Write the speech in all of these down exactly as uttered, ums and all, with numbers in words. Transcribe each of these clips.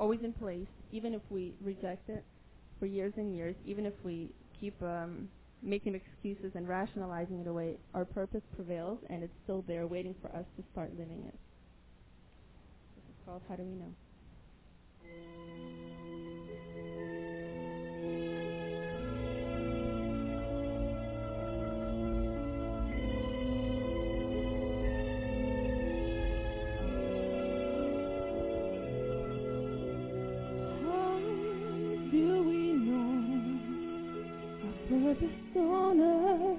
always in place, even if we reject it for years and years, even if we keep um, making excuses and rationalizing it away, our purpose prevails, and it's still there waiting for us to start living it. This is called How Do We Know? Purpose on earth.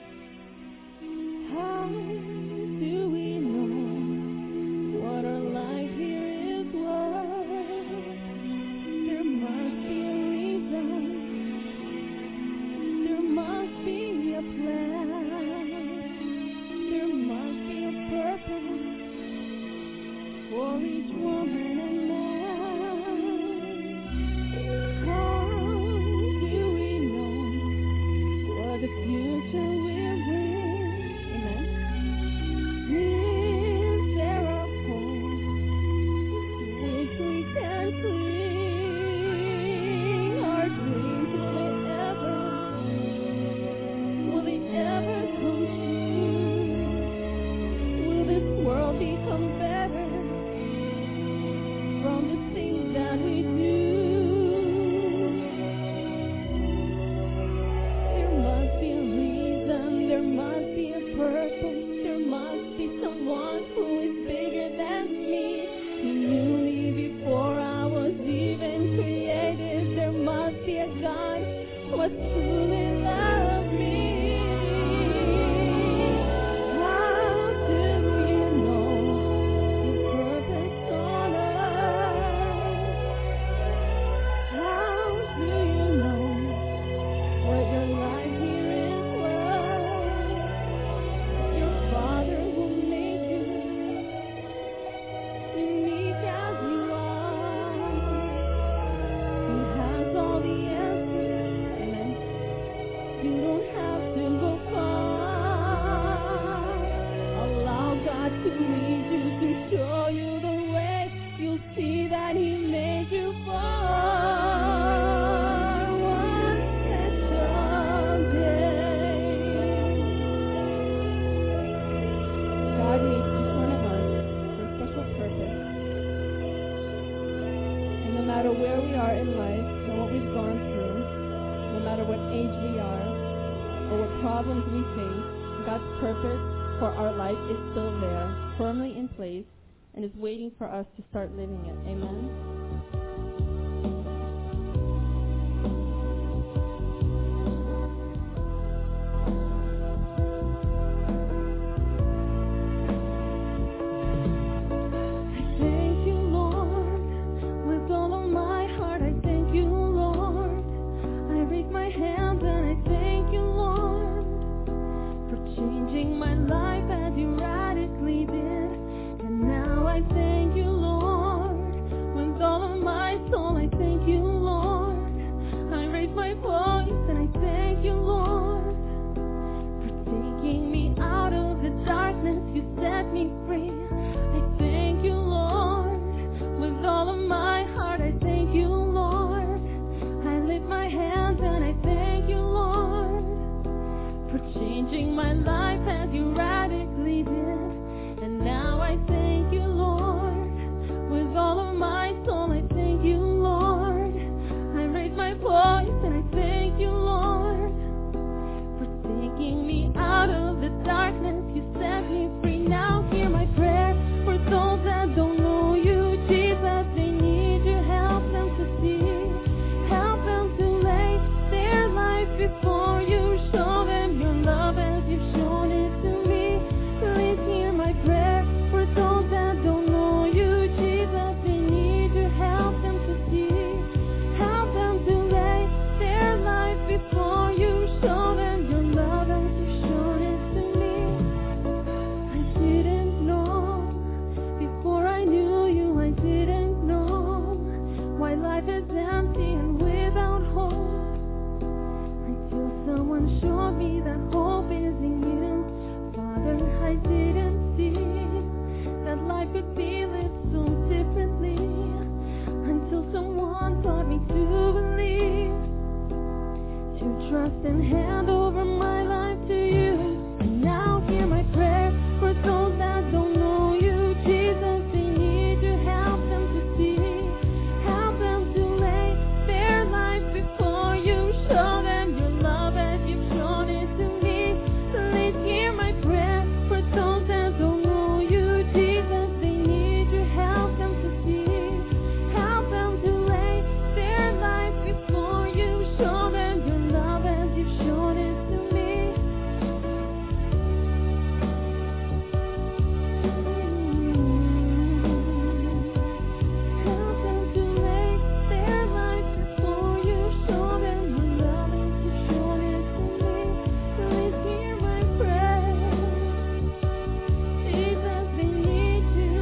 How do we know what our life here is worth? There must be a reason. There must be a plan. There must be a purpose for each woman and man. The future will bring, amen. Is there a hope which we can cling? Our dreams, will they ever, will they ever come true? Will this world become better from the things that we do? There must be a purpose. There must be someone who is bigger than me. He knew me before I was even created. There must be a God who has truly loved me. How do you know your purpose on earth? How do you know what your life here is? Father who made you unique as you are. He has all the answers. Amen. You don't have to go far. Allow God to lead you, to show you the way. You'll see that He made you for one special day. God made each one of us for a special purpose. And no matter where we are in life, and what we've gone through, no matter what age we are, or what problems we face, God's purpose for our life is still there, firmly in place, and is waiting for us to start living it. Amen? Until and hand over my life to you. And now hear my prayer for those that don't know you. Jesus, they need you. Help them to see. Help them to lay their life before you. Show them your love as you've shown it to me. Please hear my prayer for those that don't know you. Jesus, they need you. Help them to see. Help them to lay their life before you. Show them your love as you've shown it to me. Help them to lay their life before you. Show them your love as you've shown it to me. Please hear my prayer. Jesus, they need you.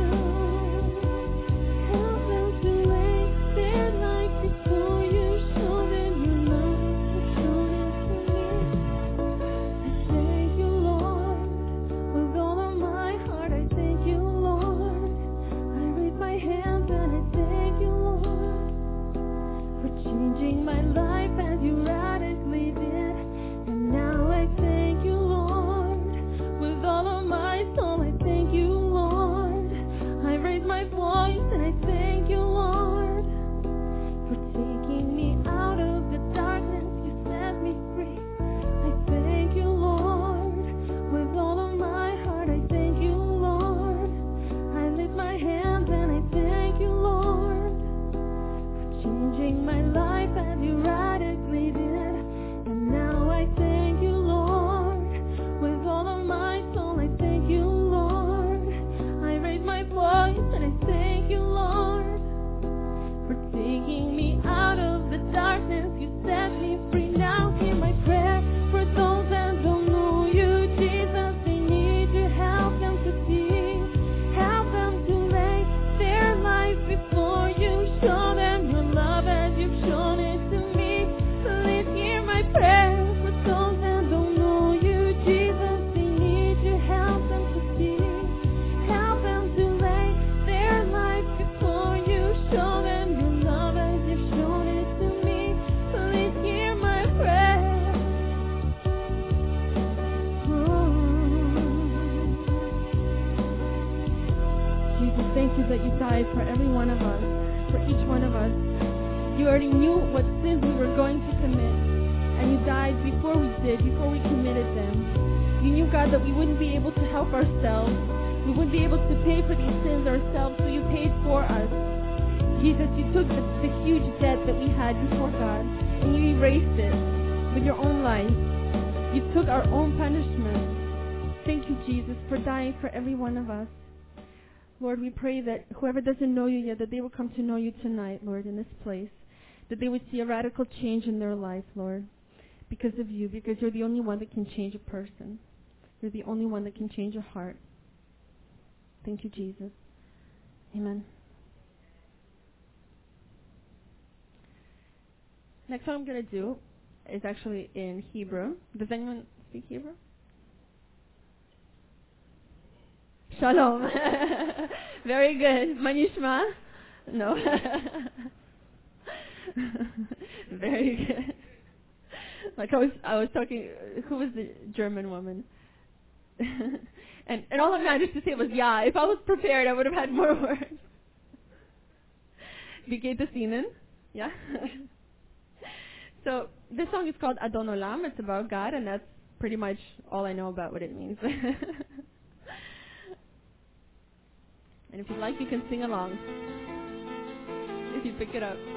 Help them to lay their life before you. Show them your love as you've shown it to me. I thank you, Lord, with all of my heart. I thank you, Lord. I raise my hands and I thank you, Lord, for changing my life as you radically did. And now I thank you, Lord, with all of my soul. I thank you, Lord. I raise my voice and I thank you, Lord, for taking me out of the darkness. You set me free. I thank you, Lord, with all of my heart. I thank you, Lord. I lift my hands and I thank you, Lord, for changing my life as you radically did. And now I thank you, Lord, with all of my soul. I thank you, Lord. I raise my voice and I thank you, Lord, for taking me out of the darkness. You set me free. Now hear my prayer for those that don't know you. Jesus, they need you. Help them to see. Help them to lay their life before you. Show them your love as you've shown it to me. Please hear my prayer for those that don't know you. Jesus, they need you. Help them to see. Help them to lay their life before you. Show them your love as you've shown it to me. Please hear my prayer. Oh. Jesus, thank you that you died for every one of us, for each one of us. You already knew what sins we were going to commit, and you died before we did, before we committed them. You knew, God, that we wouldn't be able to help ourselves. We wouldn't be able to pay for these sins ourselves, so you paid for us. Jesus, you took the, the huge debt that we had before God, and you erased it with your own life. You took our own punishment. Thank you, Jesus, for dying for every one of us. Lord, we pray that whoever doesn't know you yet, that they will come to know you tonight, Lord, in this place. That they would see a radical change in their life, Lord, because of you, because you're the only one that can change a person. You're the only one that can change a heart. Thank you, Jesus. Amen. Next one I'm going to do is actually in Hebrew. Does anyone speak Hebrew? Shalom. Very good. Manishma? No. Very good. Like I was, I was talking. Who was the German woman? and and all I managed to say was yeah. If I was prepared, I would have had more words. Wie geht es Ihnen? Yeah. So this song is called Adon Olam. It's about God, and that's pretty much all I know about what it means. And if you'd like, you can sing along. If you pick it up.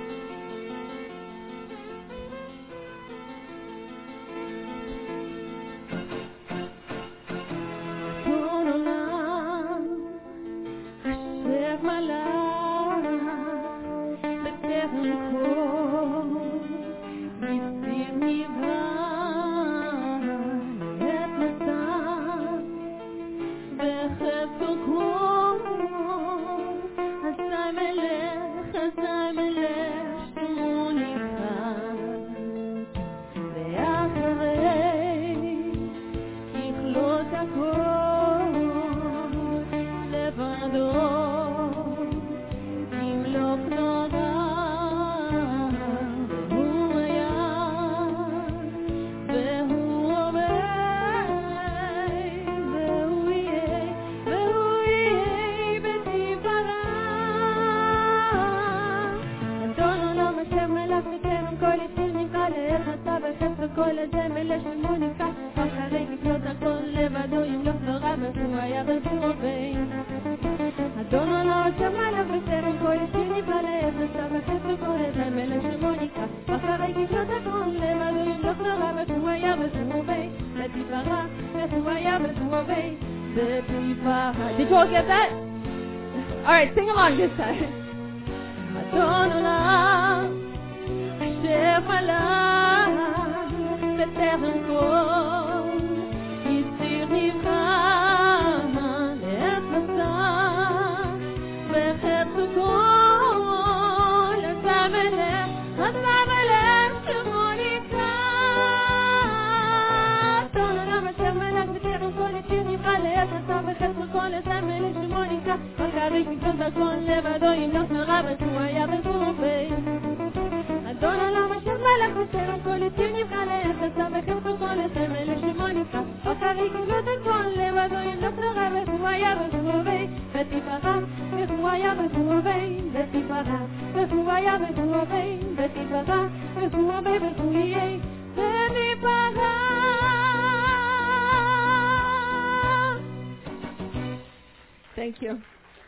But כל הזמל לשמוניקה אחרי לקנות הכל לבדו ימלוך ורבך הוא היה בגובי אדון עולה שמע לך בסרם כל שיני פלט וסבך וכל הזמל לשמוניקה אחרי לקנות הכל לבדו ימלוך ורבך הוא היה בגובי בדיברה הוא היה בגובי בדיברה. Did you all get that? Alright, sing along this time. אדון עולה אשר מלך בטרם כל יציר נבחר לעת מסע וחץ כל עשה ולך עשה ולך שמוניקה אדון עולם אשר מלך בטרם כל יציר נבחר לעת מסע וחץ כל עשה ולך שמוניקה אחרי כגזות הכל לבדו ימלוך ורבך הוא היה בגובי אדון עולם אשר מלך בטרם כל יציר נבחר לעת מסע וחץ כל עשה ולך שמוניקה אחרי כגזות הכל לבדו ימלוך ורבך הוא היה בגובי ותפארה והוא היה בגובי ותפארה והוא היה בגובי ותפארה והוא היה בגובי ותפארה. Thank you.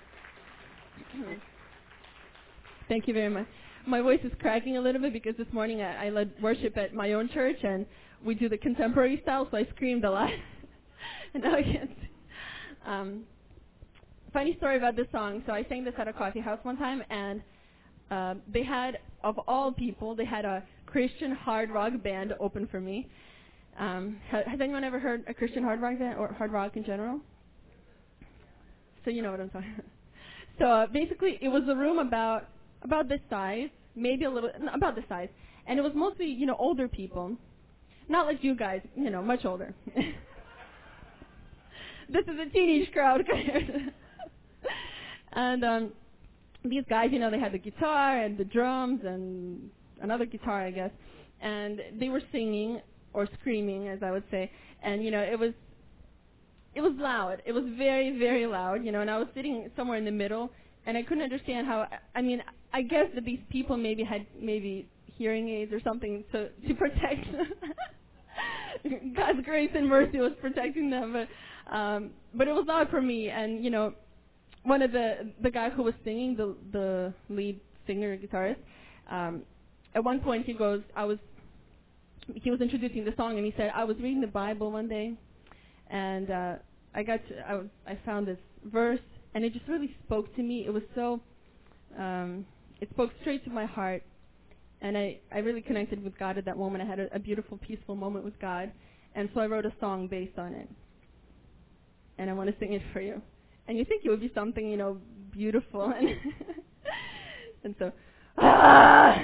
Thank you very much. My voice is cracking a little bit because this morning I, I led worship at my own church and we do the contemporary style, so I screamed a lot. And now I can't. Um, funny story about this song. So I sang this at a coffee house one time, and uh, they had, of all people, they had a Christian hard rock band open for me. Um, ha- has anyone ever heard a Christian hard rock band or hard rock in general? So you know what I'm talking about. So uh, basically, it was a room about about this size, maybe a little, no, about this size, and it was mostly, you know, older people, not like you guys, you know, much older. This is a teenage crowd. And um, these guys, you know, they had the guitar and the drums and another guitar, I guess, and they were singing or screaming, as I would say, and you know, it was. It was loud. It was very, very loud, you know, and I was sitting somewhere in the middle, and I couldn't understand how, I mean, I guess that these people maybe had maybe hearing aids or something to, to protect God's grace and mercy was protecting them, but um, but it was loud for me, and, you know, one of the, the guy who was singing, the the lead singer, guitarist, um, at one point he goes, I was, he was introducing the song, and he said, I was reading the Bible one day, and uh, I got to, I, was, I found this verse, and it just really spoke to me. It was so, um, it spoke straight to my heart, and I, I really connected with God at that moment. I had a, a beautiful, peaceful moment with God, and so I wrote a song based on it, and I want to sing it for you. And you think it would be something, you know, beautiful, and and so, ah!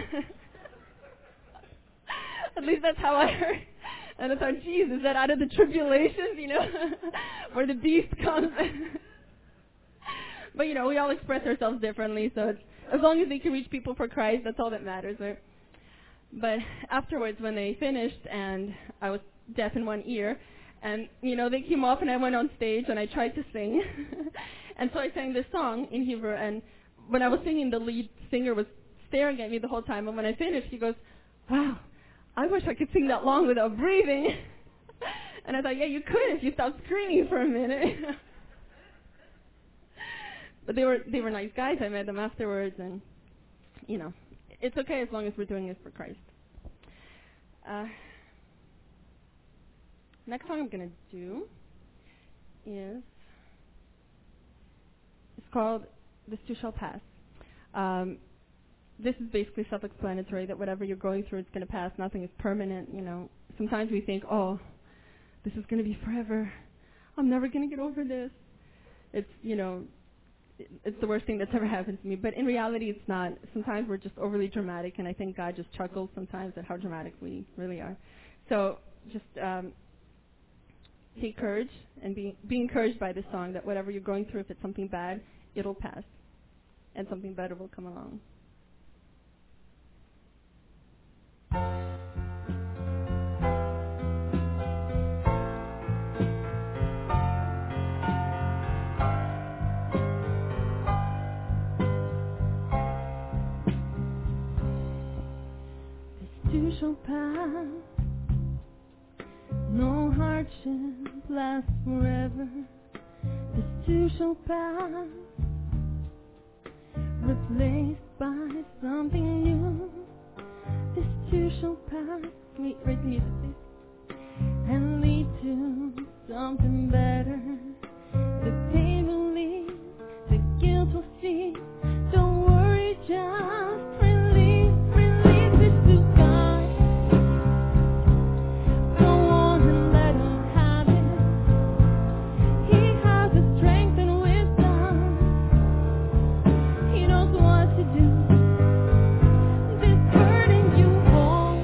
At least that's how I heard. And I thought, geez, is that out of the tribulations, you know, where the beast comes? But, you know, we all express ourselves differently, so it's, as long as they can reach people for Christ, that's all that matters, right? But afterwards, when they finished, and I was deaf in one ear, and, you know, they came off, and I went on stage, and I tried to sing. And so I sang this song in Hebrew, and when I was singing, the lead singer was staring at me the whole time, and when I finished, he goes, wow, I wish I could sing that long without breathing. And I thought, yeah, you could if you stopped screaming for a minute. But they were they were nice guys. I met them afterwards, and, you know, it's okay as long as we're doing this for Christ. Uh, next song I'm going to do is, it's called This Too Shall Pass. Um, This is basically self-explanatory, that whatever you're going through, it's going to pass. Nothing is permanent, you know. Sometimes we think, oh, this is going to be forever. I'm never going to get over this. It's, you know, it's the worst thing that's ever happened to me. But in reality, it's not. Sometimes we're just overly dramatic, and I think God just chuckles sometimes at how dramatic we really are. So just um, take courage and be, be encouraged by this song, that whatever you're going through, if it's something bad, it'll pass, and something better will come along. This too shall pass, No hardship lasts forever. This too shall pass, replaced by something new. This too shall pass. Can we raise the music, please? And lead to something better. The pain will leave, the guilt will cease. Don't worry, just release, release it to God. Go on and let Him have it. He has the strength and wisdom. He knows what to do. This burden you hold,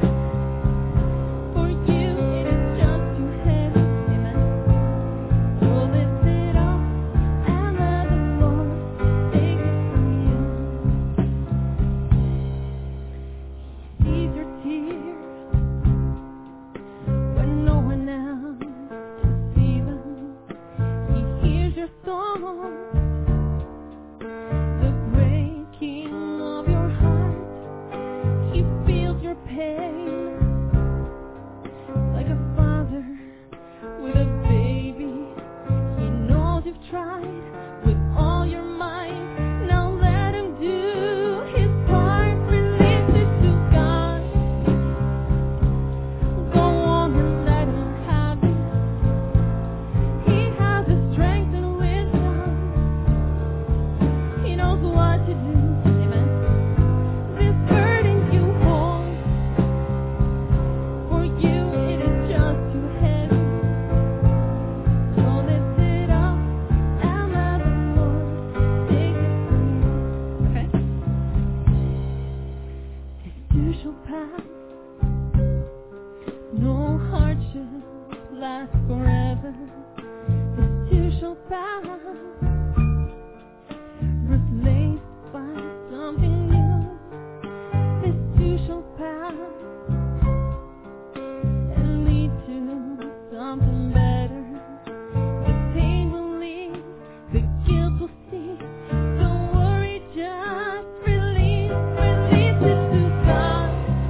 for you it is just too heavy. Amen. So lift it up and let the Lord take it from you. He sees your tears when no one else can see them. He hears your thoughts, the breaking of your heart. He feels your pain like a father with a baby. He knows you've tried with all your might. Now let Him do His part. Release it to God. Go on and let Him have it. He has the strength and wisdom. He knows what to do. Amen. This burden you hold, for you it is just too heavy. So lift it up and let the Lord take it from you. Okay? This too shall pass. No hardship lasts forever. This too shall pass, replaced by something new. This too shall pass and lead to something better. The pain will leave, the guilt will cease. Don't worry, just release, release it to God.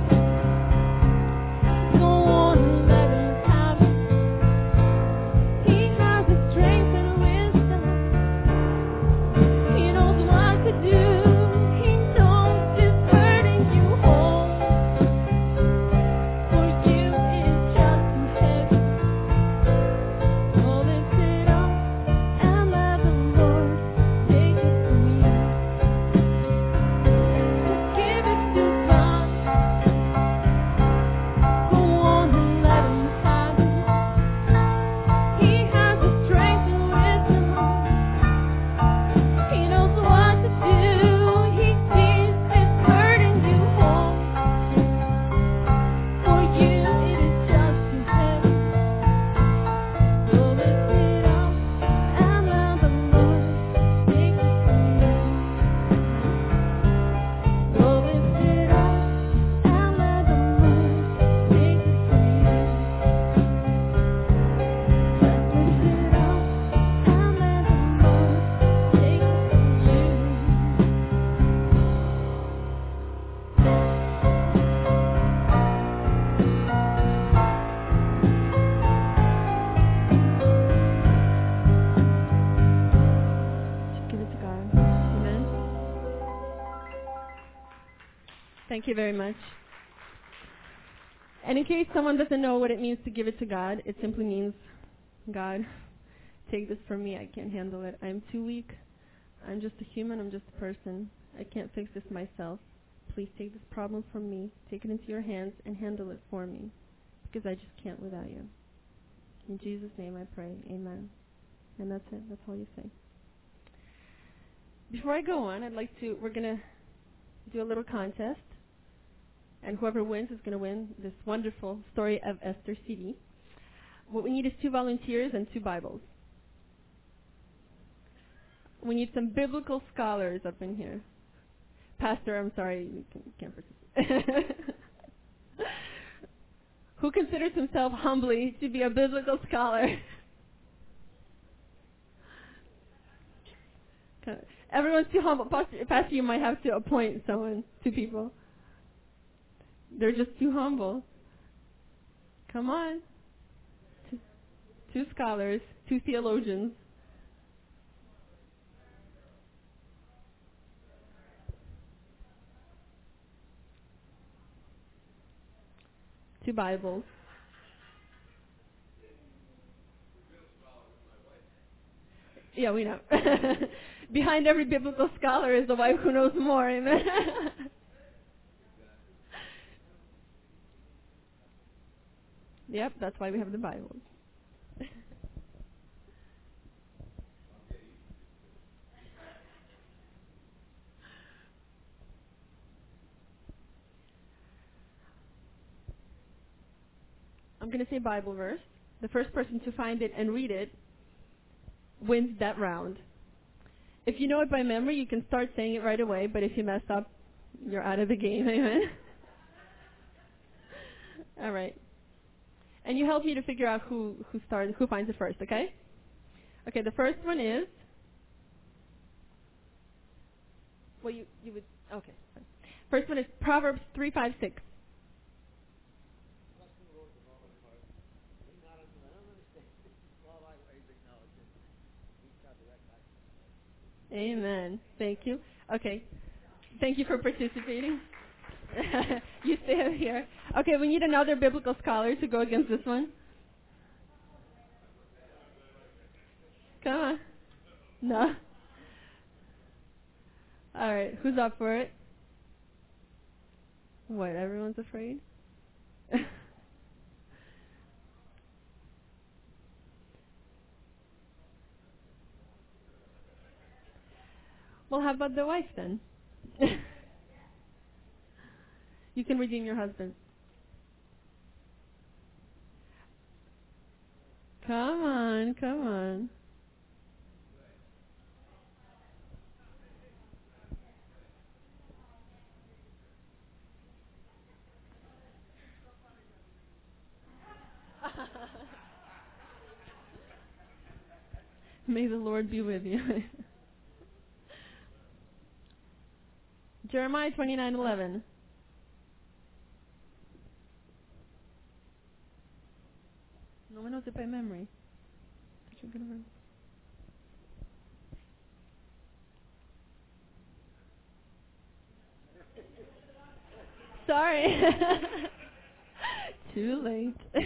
Go on and let Him have it. He has the strength and wisdom. He knows what to do. He knows this burden you hold, for you it is just too heavy. So lift it up and let the Lord take it from you. Just give it to God. Go on and let Him have it. He has the strength and wisdom. He knows what to do. He sees this burden you hold, for you it is just too heavy. So lift it up and let the Lord take it from you. So lift it up and let the Lord take it from you. Just lift it up and let the Lord take it from you. Just give it to God. Amen. Thank you very much. And in case someone doesn't know what it means to give it to God, it simply means, God, take this from me. I can't handle it. I'm too weak. I'm just a human. I'm just a person. I can't fix this myself. Please take this problem from me. Take it into your hands and handle it for me, because I just can't without you. In Jesus' name I pray. Amen. And that's it. That's all you say. Before I go on, I'd like to, we're going to do a little contest. And whoever wins is going to win this wonderful Story of Esther C D. What we need is two volunteers and two Bibles. We need some biblical scholars up in here. Pastor, I'm sorry, you can't participate. Who considers himself humbly to be a biblical scholar? Everyone's too humble. Pastor, Pastor, you might have to appoint someone, two people. They're just too humble. Come on. two scholars, two theologians. Two Bibles. Yeah, we know. Behind every biblical scholar is a wife who knows more. Amen. Yep, that's why we have the Bibles. I'm going to say Bible verse. The first person to find it and read it wins that round. If you know it by memory, you can start saying it right away, but if you mess up, you're out of the game. Amen. All right. And you help me to figure out who who starts, who finds it first, okay? Okay, the first one is, well, you, you would, okay. First one is Proverbs three, five, six. Amen. Thank you. Okay. Thank you for participating. You stay up here. Okay, we need another biblical scholar to go against this one. Come on. No. All right, who's up for it? What, everyone's afraid? Well, how about the wife then? You can redeem your husband. Come on, come on. May the Lord be with you. Jeremiah twenty-nine eleven. No one knows it by memory. Sorry. Too late.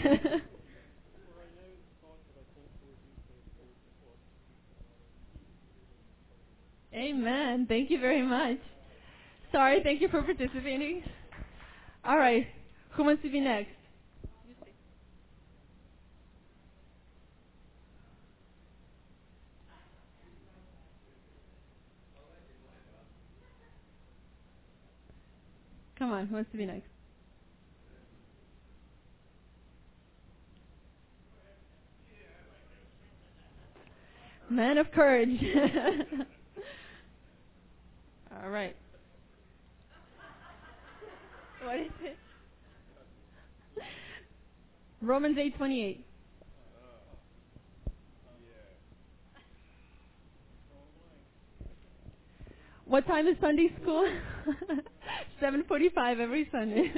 Amen. Thank you very much. Sorry, thank you for participating. All right. Who wants to be next? Come on, who wants to be next? Man of courage. All right. What is it? Romans eight twenty-eight. What time is Sunday school? seven forty-five every Sunday.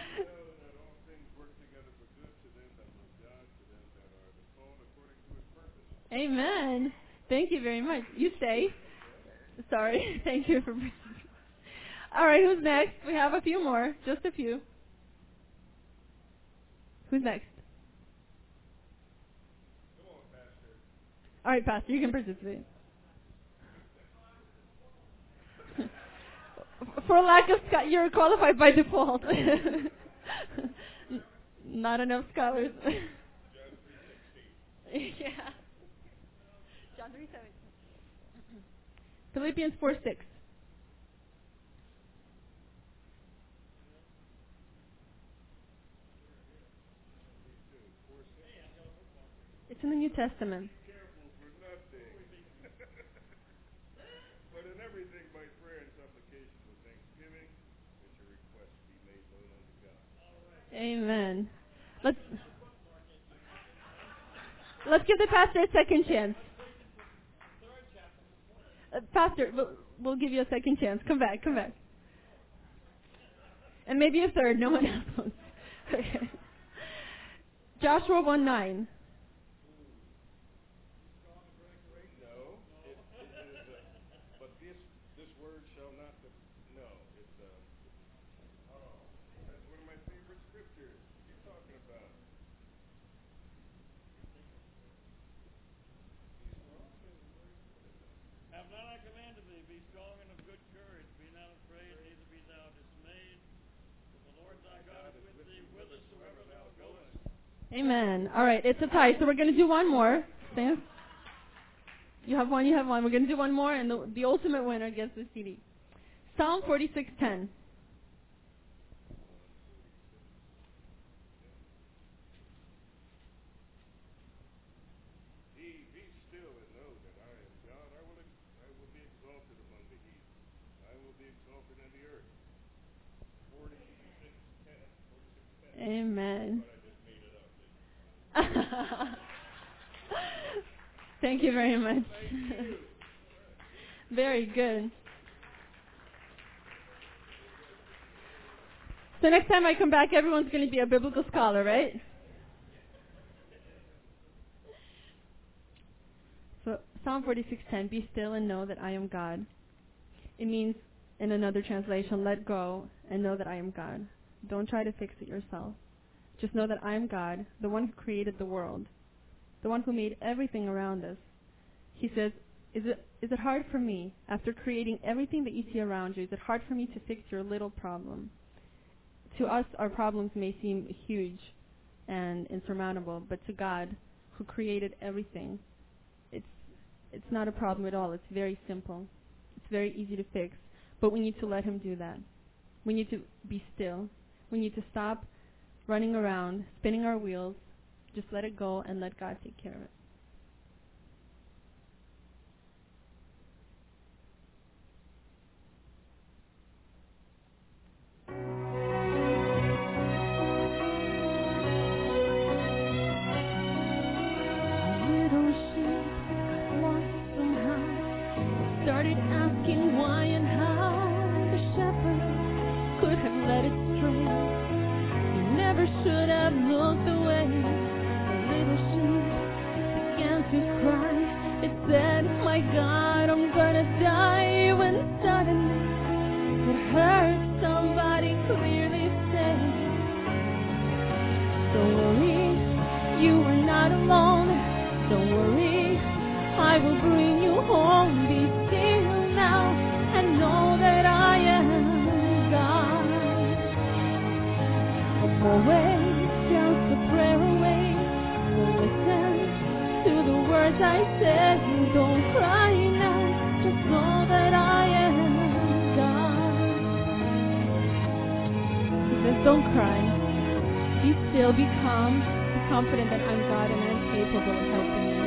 Amen. Thank you very much. You stay. Sorry. Thank you for. All right. Who's next? We have a few more. Just a few. Who's next? All right, Pastor. You can participate. For lack of scho- you're qualified by default. Not enough scholars. Yeah. John three seventeen. Philippians four six. It's in the New Testament. But in everything by prayer and supplication with thanksgiving, that your requests be made known unto God. Amen. Let's let's give the pastor a second chance. Uh, pastor, we'll, we'll give you a second chance. Come back, come back. And maybe a third. No one else wants. Okay. Joshua one nine. have not I commanded thee, be strong and of good courage, be not afraid, neither be thou dismayed. For the Lord thy God is with thee, whithersoever thou goest. Amen. All right, it's a tie, so we're going to do one more. Stand. You have one, you have one. We're going to do one more, and the, the ultimate winner gets the C D. Psalm forty-six ten. Amen. Thank you very much. You. Very good. So next time I come back, everyone's going to be a biblical scholar, right? So Psalm forty-six ten, be still and know that I am God. It means, in another translation, let go and know that I am God. Don't try to fix it yourself. Just know that I am God, the one who created the world, the one who made everything around us. He says, is it is it hard for me, after creating everything that you see around you, is it hard for me to fix your little problem? To us, our problems may seem huge and insurmountable, but to God, who created everything, it's it's not a problem at all. It's very simple. It's very easy to fix, but we need to let Him do that. We need to be still. We need to stop running around, spinning our wheels, just let it go and let God take care of it. Started asking why and how. The shepherd could have led it stray. He never should have looked away. The little sheep began to cry. It said, my God, I'm gonna die. When suddenly it heard somebody clearly say, don't worry, you are not alone. Don't worry, I will bring you home. Be still now and know that I am God. I'm always just a prayer away. So listen to the words I say. Don't cry now, just know that I am God. He says, don't cry. Be still, be calm, be confident that I'm God and I'm capable of helping you.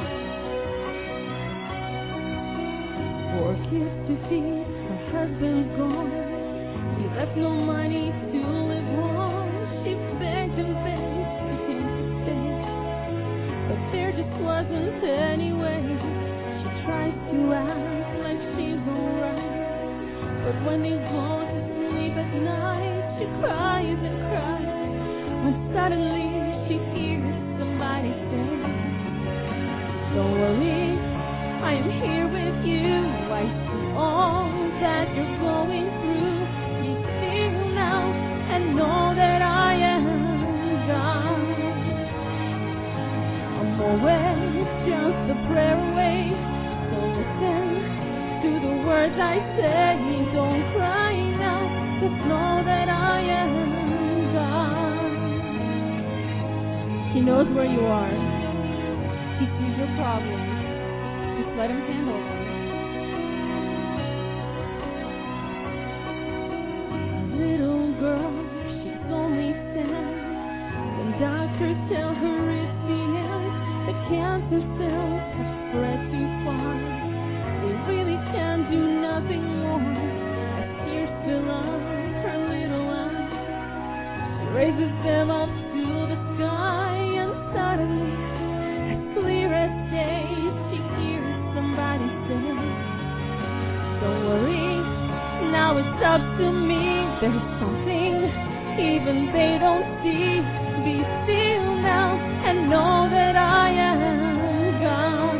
Four kids to feed, her husband's gone. He left no money to live on. She begged and begged for him to stay, but there just wasn't any way. She tries to act like she's alright, but when they go to sleep at night, she cries and cries. When suddenly she hears somebody say, don't worry, I am here with you. I see all that you're going through. Be still now and know that I am God. I'm always just a prayer away. So listen to the words I say. Don't cry now, just know that I am God. He knows where you are. He sees your problems. Just let Him handle them. Little girl, she's only ten. When doctors tell her it's the end, the cancer cells have spread too far. They really can do nothing more. As tears fill up her little eyes, she raises them up to the sky, and suddenly, as clear as day, she hears somebody say, don't worry, now it's up to me. There's something even they don't see. Be still now and know that I am God.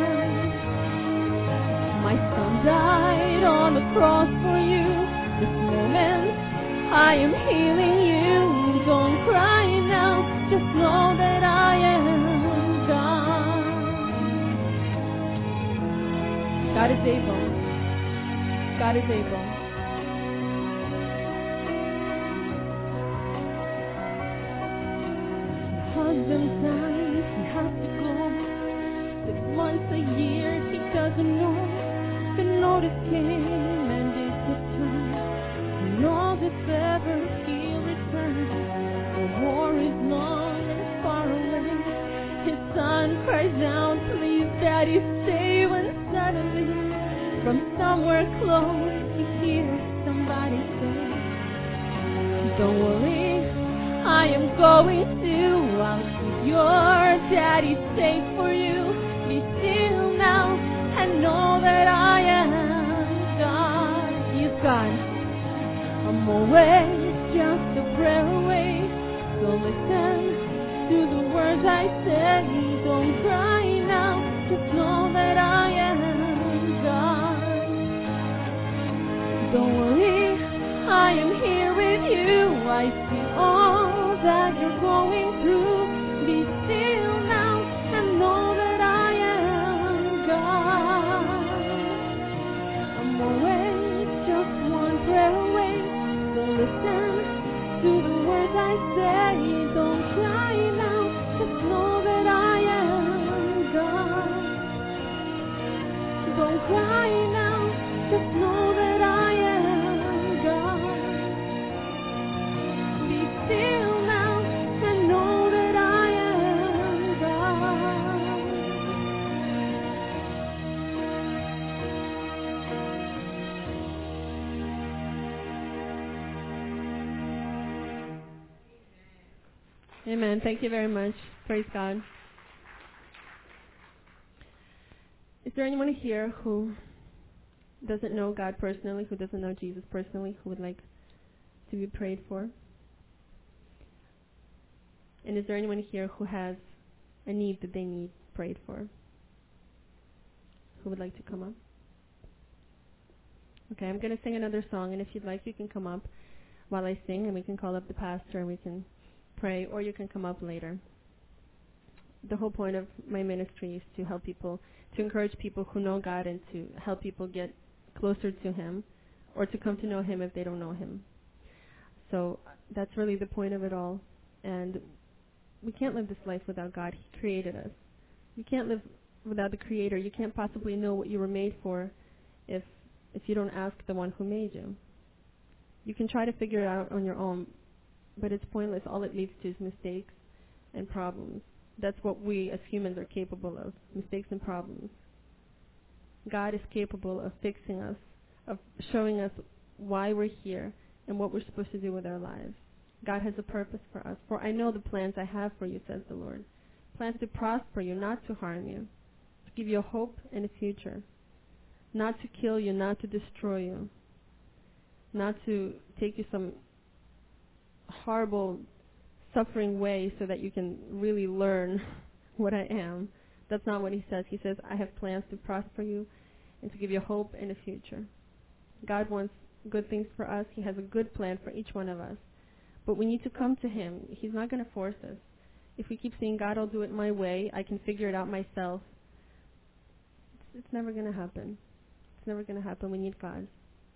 My son died on the cross for you. This moment I am healing you. Don't cry now, just know that I am God. God is able. God is able. Husband times he has to go, but once a year he doesn't know. The notice came and it's his turn. He knows if ever he'll return. The war is long and far away. His son cries out, please daddy stay, when suddenly from somewhere close he hears somebody say, don't worry, I am going to, I'll keep your daddy safe for you. Be still now and know that I am God. He's God. I'm always just a prayer away. So listen to the words I say. Don't cry now, just know that I am God. Don't worry, I am here with you. I see all that you're going through. Be still now and know that I am God. I'm always just one prayer away. So listen to the words I say. Don't cry now, just know that I am God. Don't cry now, just know that I am God. Be still now and know that I am God. Amen. Thank you very much. Praise God. Is there anyone here who doesn't know God personally, who doesn't know Jesus personally, who would like to be prayed for? And is there anyone here who has a need that they need prayed for? Who would like to come up? Okay, I'm going to sing another song, and if you'd like, you can come up while I sing, and we can call up the pastor and we can pray, or you can come up later. The whole point of my ministry is to help people, to encourage people who know God and to help people get closer to Him, or to come to know Him if they don't know Him. So that's really the point of it all. And we can't live this life without God. He created us. You can't live without the Creator. You can't possibly know what you were made for if if you don't ask the one who made you. You can try to figure it out on your own, but it's pointless. All it leads to is mistakes and problems. That's what we as humans are capable of, mistakes and problems. God is capable of fixing us, of showing us why we're here and what we're supposed to do with our lives. God has a purpose for us. For I know the plans I have for you, says the Lord. Plans to prosper you, not to harm you, to give you a hope and a future. Not to kill you, not to destroy you. Not to take you some horrible, suffering way so that you can really learn what I am. That's not what He says. He says, I have plans to prosper you and to give you hope and a future. God wants good things for us. He has a good plan for each one of us. But we need to come to Him. He's not going to force us. If we keep saying, God, I'll do it my way, I can figure it out myself, it's, it's never going to happen. It's never going to happen. We need God.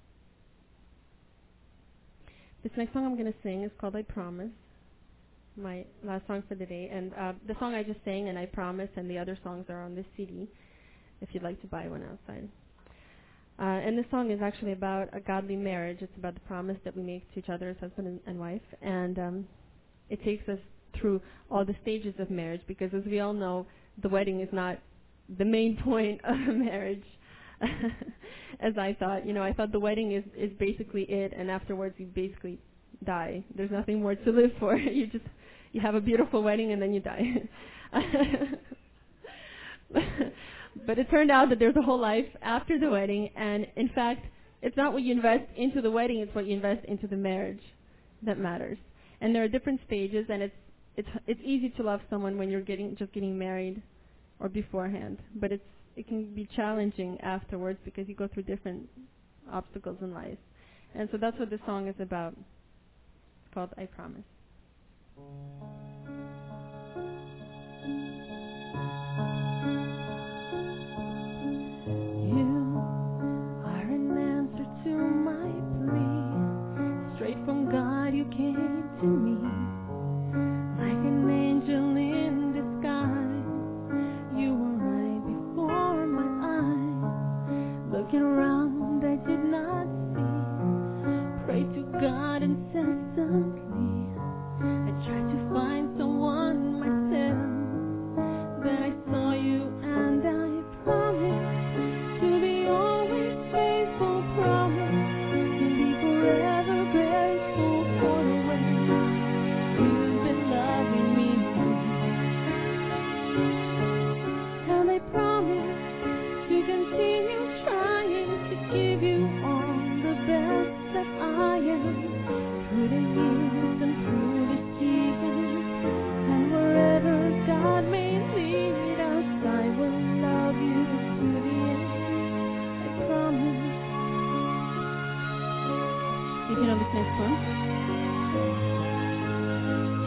This next song I'm going to sing is called I Promise, my last song for the day. And uh, the song I just sang, and I Promise, and the other songs are on this C D, if you'd like to buy one outside. Uh, and this song is actually about a godly marriage. It's about the promise that we make to each other as husband and, and wife. And um, it takes us through all the stages of marriage, because as we all know, the wedding is not the main point of a marriage. As I thought, you know, I thought the wedding is, is basically it, and afterwards you basically die. There's nothing more to live for. You just, you have a beautiful wedding and then you die. But it turned out that there's a whole life after the wedding, and in fact, it's not what you invest into the wedding, it's what you invest into the marriage that matters. And there are different stages, and it's it's it's easy to love someone when you're getting just getting married or beforehand, but it's it can be challenging afterwards because you go through different obstacles in life. And so that's what this song is about. It's called I Promise. You are an answer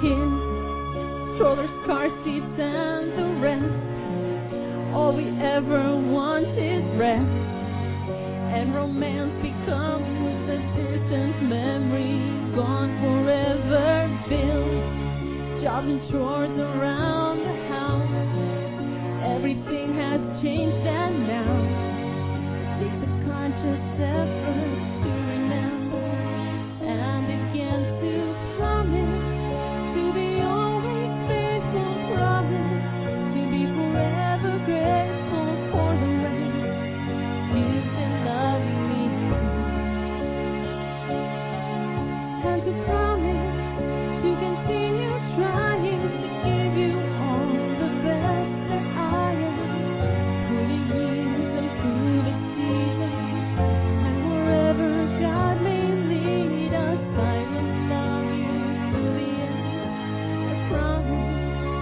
kids, strollers, car seats, and the rest. All we ever want is rest, and romance becomes a distant memory, gone forever. Bills, jobs and chores around the house, everything has changed, and now takes a conscious effort to remember and again to promise to be always faithful, promise to be forever grateful for the way you've been loving me, and to promise to continue trying to give you all the best that I am, through the years and through the seasons, and wherever God may lead us, I will love you to the end, I promise.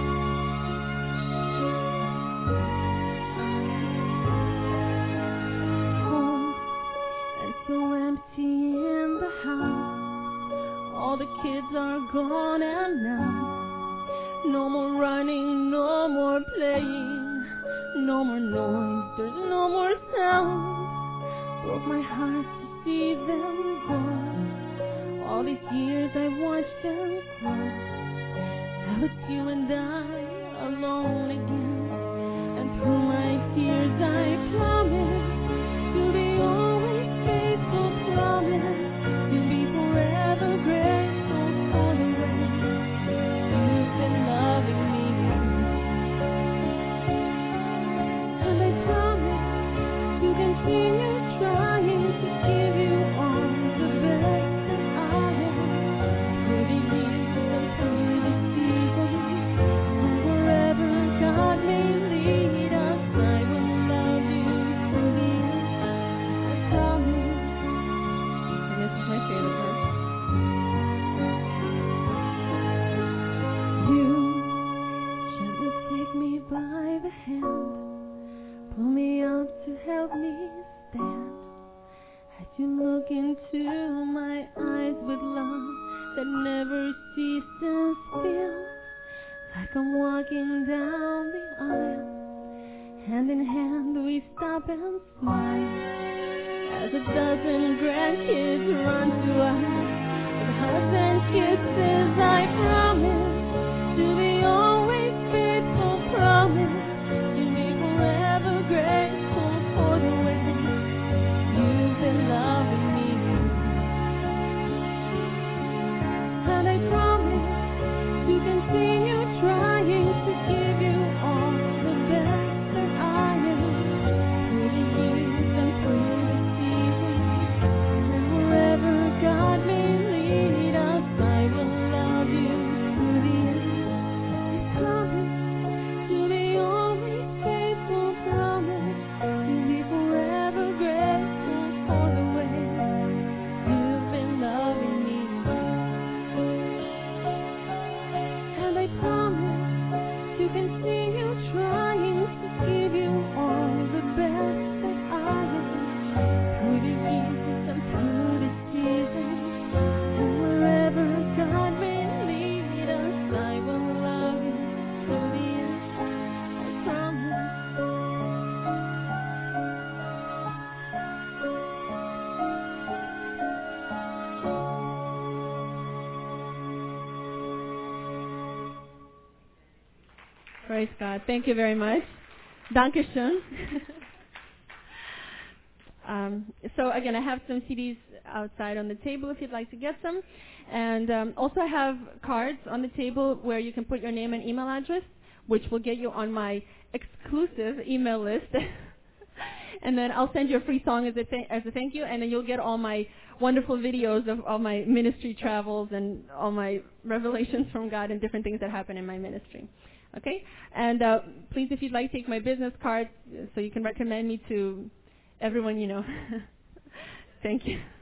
Home, and so empty in the house, all the kids are gone, and now no more running, no more playing, no more noise, there's no more sound. Broke my heart to see them go. All these years I watched them grow. Now it's you and I alone again, and through my tears I promise to be always faithful, promise to be forever grateful for the way you've been loving me, and I promise to continue trying to give you all the best that I am, through the years and through the seasons, and wherever God may lead us, I will love you to the end, I promise. And this is my favorite verse. You gently take me by the hand, pull me up to help me stand, as you look into my eyes with love that never ceases, feels like I'm walking down the aisle, hand in hand we stop and smile, as a dozen grandkids run to us with hugs and kisses. I promise to be always faithful, promise to be forever grateful for the way you've been loving me, and I promise to continue trying to give you all the best that I am, through the years and through the seasons, and wherever God may lead us, I will love you to the end, I promise to be always faithful, promise to be forever grateful for the way you've been loving me, and I promise to continue trying to give you all the best that I am, through the years and through the seasons, and wherever God may lead us, I will love you to the end, I promise. Praise God. Thank you very much. Dankeschön. um, so again, I have some C Ds outside on the table if you'd like to get some. And um, also I have cards on the table where you can put your name and email address, which will get you on my exclusive email list. And then I'll send you a free song as a, th- as a thank you, and then you'll get all my wonderful videos of all my ministry travels and all my revelations from God and different things that happen in my ministry. Okay? And uh, please, if you'd like, take my business card so you can recommend me to everyone you know. Thank you.